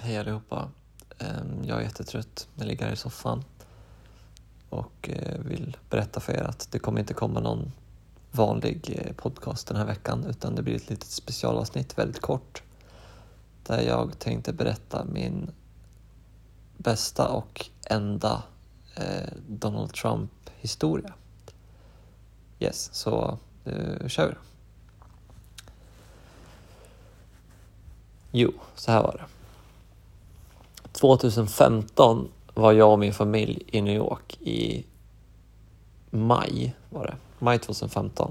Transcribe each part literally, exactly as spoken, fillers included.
Hej allihopa. Jag är jättetrött. Jag ligger här i soffan och vill berätta för er att det kommer inte komma någon vanlig podcast den här veckan, utan det blir ett litet specialavsnitt, väldigt kort, där jag tänkte berätta min bästa och enda eh, Donald Trump-historia. Yes, så uh, kör vi. Jo, så här var det. tjugohundrafemton var jag och min familj i New York i maj, var det. Maj tjugohundrafemton.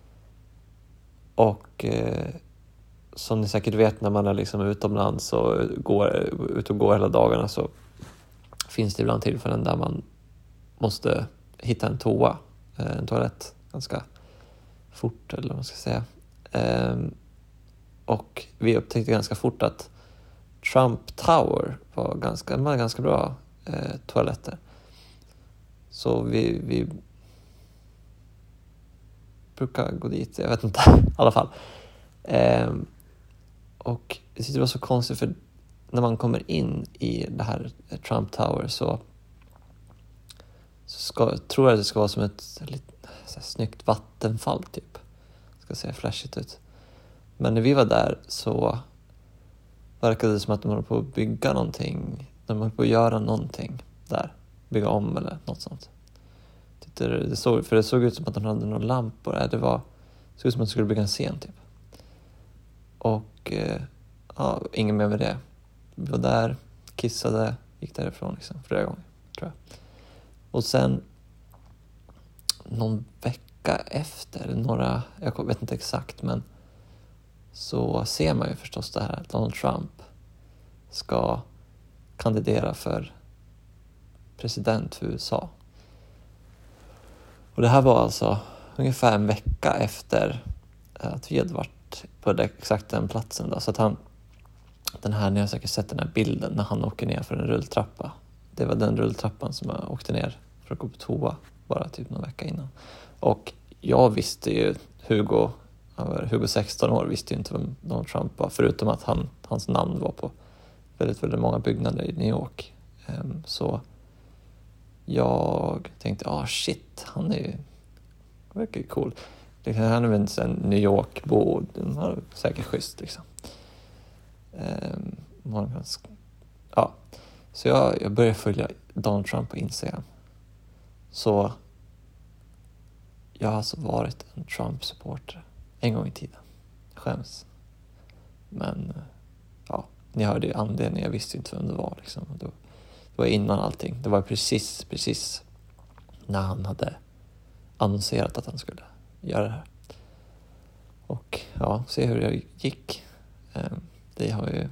Och eh, som ni säkert vet, när man är liksom utomlands och går, ut och går hela dagarna, så finns det ibland tillfällen där man måste hitta en toa, en toalett ganska fort, eller vad man ska säga. Ehm, och vi upptäckte ganska fort att Trump Tower var ganska, var ganska bra eh, toaletter. Så vi, vi brukar gå dit, jag vet inte, i alla fall. Ehm, och det var så konstigt, för när man kommer in i det här Trump Tower så, så ska, tror jag att det ska vara som ett lite så här snyggt vattenfall typ. Ska se flashigt ut. Men när vi var där så verkade det som att de höll på att bygga någonting. De höll på att göra någonting där. Bygga om eller något sånt. Det, det såg, för det såg ut som att de hade några lampor. Det, var, det såg ut som att de skulle bygga en scen typ. Och eh, ja, ingen mer med det. Vi var där, kissade, gick därifrån liksom, flera gånger, tror jag. Och sen någon vecka efter, några, jag vet inte exakt, men så ser man ju förstås det här att Donald Trump ska kandidera för president för U S A. Och det här var alltså ungefär en vecka efter att vi hade varit på det, exakt den platsen då. Så att han, den här, ni har säkert sett den här bilden när han åker ner för en rulltrappa. Det var den rulltrappan som jag åkte ner för att gå på toa bara typ någon vecka innan. Och jag visste ju, Hugo Hugo sexton år visste ju inte vem Donald Trump var, förutom att han, hans namn var på väldigt, väldigt många byggnader i New York. Um, så jag tänkte, ah shit, han är ju, verkar ju cool. Liksom, han är väl en New York-bo, den har säkert schysst liksom. Um, ja. Så jag, jag började följa Donald Trump på Instagram. Så jag har alltså varit en Trump-supporter en gång i tiden. Jag skäms. Men ja, ni hörde ju anledningen. Jag visste inte vem det var liksom. Det var, det var innan allting. Det var precis, precis när han hade annonserat att han skulle göra det här. Och ja, se hur det gick. Det har ju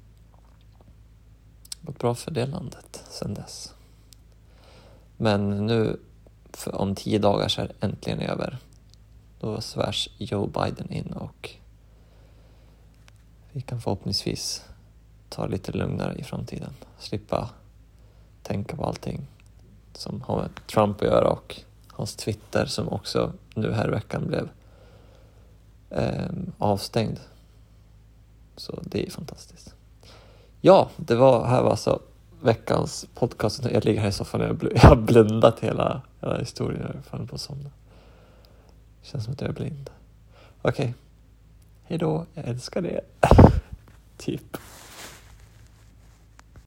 gått bra för det landet sedan dess. Men nu, för om tio dagar så är det äntligen över. Då svärs Joe Biden in och vi kan förhoppningsvis ta lite lugnare i framtiden. Slippa tänka på allting som har med Trump att göra och hans Twitter som också nu här i veckan blev eh, avstängd. Så det är fantastiskt. Ja, det var här var alltså veckans podcast. Jag ligger här i soffan och jag har blundat hela, hela historien. Jag är fan på att somna. Känns som att jag är blind. Okej. Okay. Hej då. Jag älskar det. Typ.